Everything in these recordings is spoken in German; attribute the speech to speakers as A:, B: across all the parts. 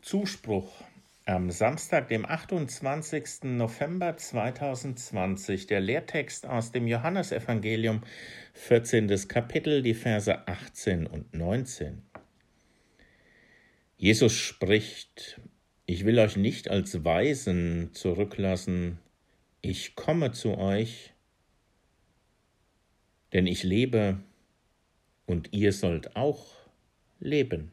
A: Zuspruch am Samstag, dem 28. November 2020, der Lehrtext aus dem Johannesevangelium, 14. Kapitel, die Verse 18 und 19. Jesus spricht: Ich will euch nicht als Waisen zurücklassen, ich komme zu euch, denn ich lebe und ihr sollt auch leben.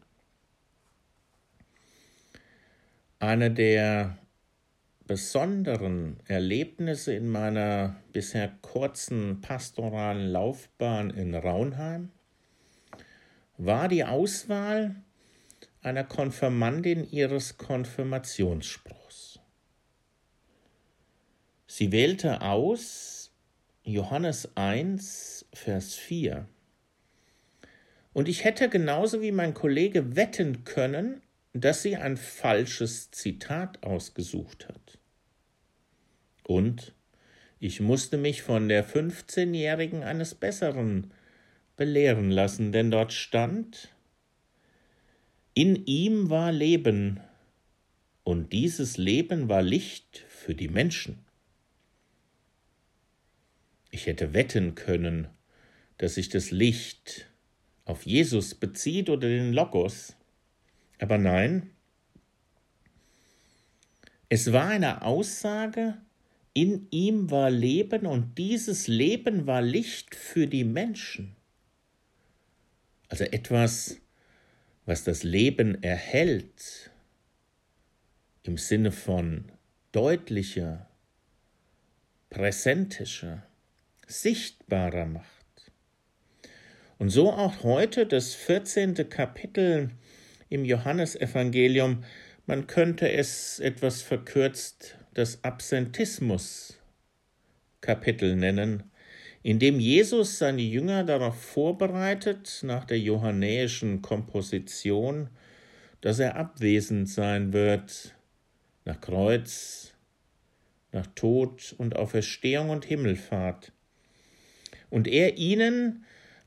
A: Eine der besonderen Erlebnisse in meiner bisher kurzen pastoralen Laufbahn in Raunheim war die Auswahl einer Konfirmandin ihres Konfirmationsspruchs. Sie wählte aus Johannes 1, Vers 4. Und ich hätte genauso wie mein Kollege wetten können, dass sie ein falsches Zitat ausgesucht hat. Und ich musste mich von der 15-Jährigen eines Besseren belehren lassen, denn dort stand: In ihm war Leben, und dieses Leben war Licht für die Menschen. Ich hätte wetten können, dass sich das Licht auf Jesus bezieht oder den Logos. Aber nein, es war eine Aussage: In ihm war Leben und dieses Leben war Licht für die Menschen. Also etwas, was das Leben erhält, im Sinne von deutlicher, präsentischer, sichtbarer macht. Und so auch heute das 14. Kapitel im Johannesevangelium. Man könnte es etwas verkürzt das Absentismus-Kapitel nennen, in dem Jesus seine Jünger darauf vorbereitet, nach der johannäischen Komposition, dass er abwesend sein wird, nach Kreuz, nach Tod und Auferstehung und Himmelfahrt. Und er ihnen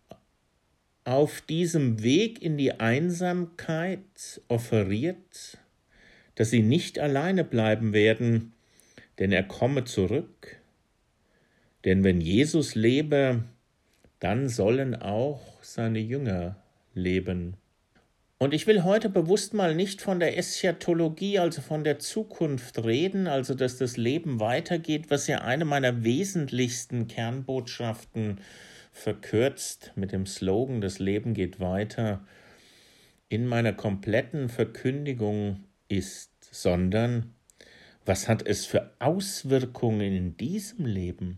A: auf diesem Weg in die Einsamkeit offeriert, dass sie nicht alleine bleiben werden, denn er komme zurück. Denn wenn Jesus lebe, dann sollen auch seine Jünger leben. Und ich will heute bewusst mal nicht von der Eschatologie, also von der Zukunft reden, also dass das Leben weitergeht, was ja eine meiner wesentlichsten Kernbotschaften verkürzt mit dem Slogan „Das Leben geht weiter" in meiner kompletten Verkündigung ist, sondern was hat es für Auswirkungen in diesem Leben,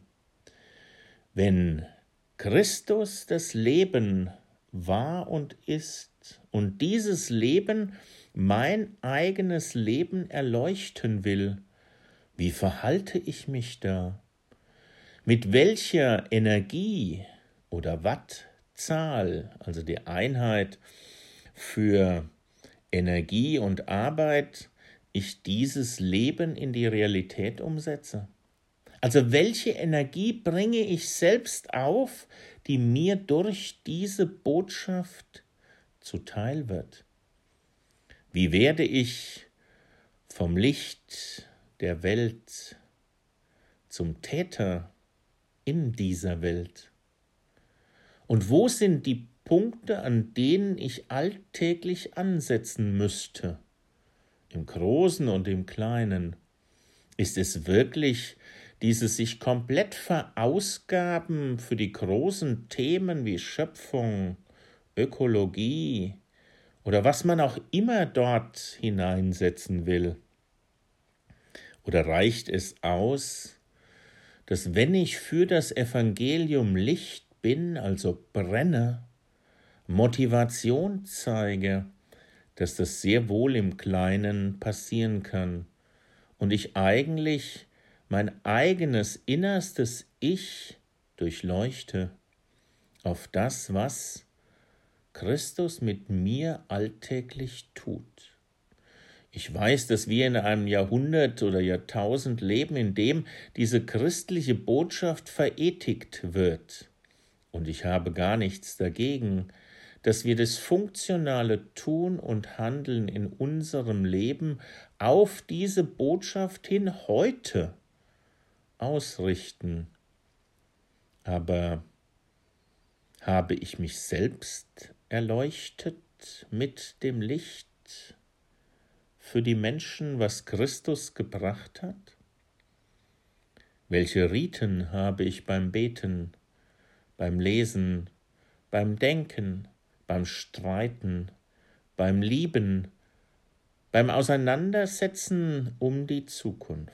A: wenn Christus das Leben war und ist und dieses Leben mein eigenes Leben erleuchten will? Wie verhalte ich mich da? Mit welcher Energie oder Wattzahl, also die Einheit für Energie und Arbeit, ich dieses Leben in die Realität umsetze? Also welche Energie bringe ich selbst auf, die mir durch diese Botschaft zuteil wird? Wie werde ich vom Licht der Welt zum Täter in dieser Welt? Und wo sind die Punkte, an denen ich alltäglich ansetzen müsste? Im Großen und im Kleinen. Ist es wirklich dieses sich komplett verausgaben für die großen Themen wie Schöpfung, Ökologie oder was man auch immer dort hineinsetzen will? Oder reicht es aus, dass wenn ich für das Evangelium Licht bin, also brenne, Motivation zeige, dass das sehr wohl im Kleinen passieren kann und ich eigentlich mein eigenes innerstes Ich durchleuchte auf das, was Christus mit mir alltäglich tut. Ich weiß, dass wir in einem Jahrhundert oder Jahrtausend leben, in dem diese christliche Botschaft verethigt wird. Und ich habe gar nichts dagegen, dass wir das funktionale Tun und Handeln in unserem Leben auf diese Botschaft hin heute ausrichten. Aber habe ich mich selbst erleuchtet mit dem Licht für die Menschen, was Christus gebracht hat? Welche Riten habe ich beim Beten, beim Lesen, beim Denken, beim Streiten, beim Lieben, beim Auseinandersetzen um die Zukunft?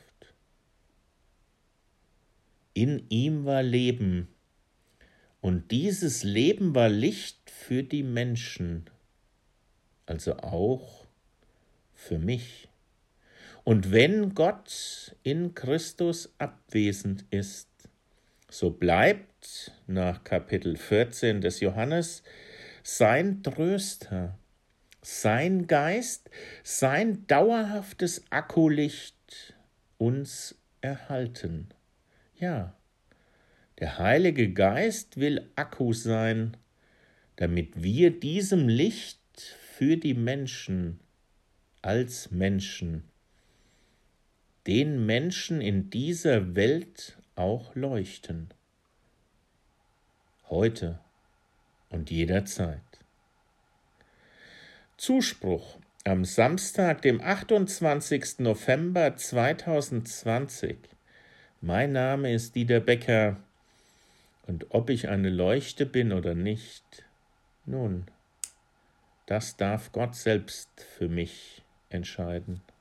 A: In ihm war Leben, und dieses Leben war Licht für die Menschen, also auch für mich. Und wenn Gott in Christus abwesend ist, so bleibt nach Kapitel 14 des Johannes sein Tröster, sein Geist, sein dauerhaftes Akkulicht uns erhalten. Ja, der Heilige Geist will Akku sein, damit wir diesem Licht für die Menschen als Menschen, den Menschen in dieser Welt auch leuchten. Heute und jederzeit. Zuspruch am Samstag, dem 28. November 2020. Mein Name ist Dieter Becker, und ob ich eine Leuchte bin oder nicht, nun, das darf Gott selbst für mich entscheiden.